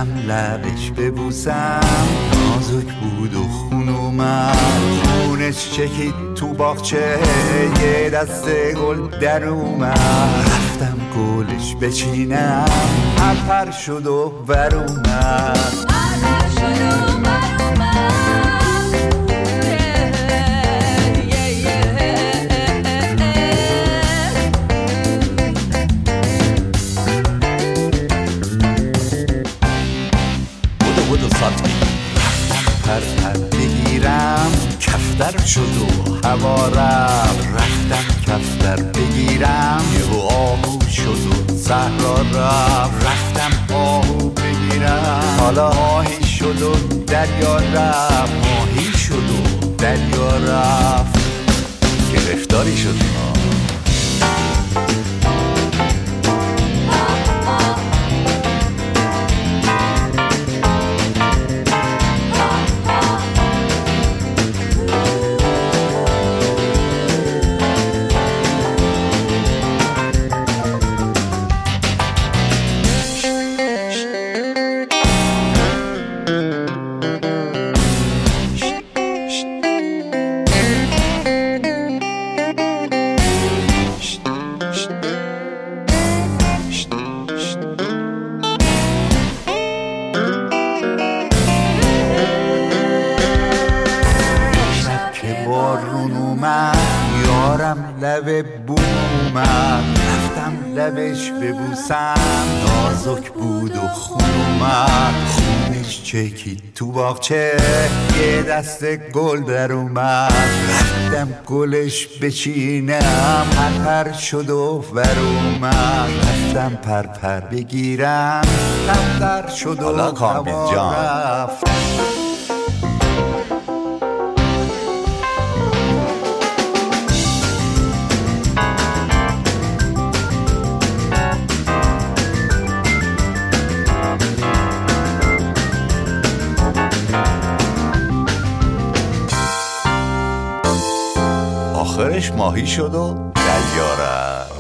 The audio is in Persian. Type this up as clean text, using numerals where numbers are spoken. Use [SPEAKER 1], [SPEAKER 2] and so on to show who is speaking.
[SPEAKER 1] رفتم لبش ببوسم، نازک بود و خون اومد، خونش چکید تو باغچه، یه دسته گل در اومد. رفتم گلش بچینم، پرپر شد و بر اومد. رفتم بگیرم، کفتر شد و هوا رفت. رفتم کفتر بگیرم، یهو آهو شد و صحرا رفت. رفتم آهو بگیرم، حالا ماهی شد و دریا رفت. ماهی شد و دریا رفت. گرفتاری شدیم. بارون اومد، یارم لب بوم اومد. رفتم لبش ببوسم، نازک بود و خون اومد. خونش چکید تو باغچه، یه دسته گل در اومد. رفتم گلش بچینم، پرپر شد و ور اومد. رفتم پرپر بگیرم، کفتر شد و هوا رفت. آخرش ماهی شد و دریا رفت.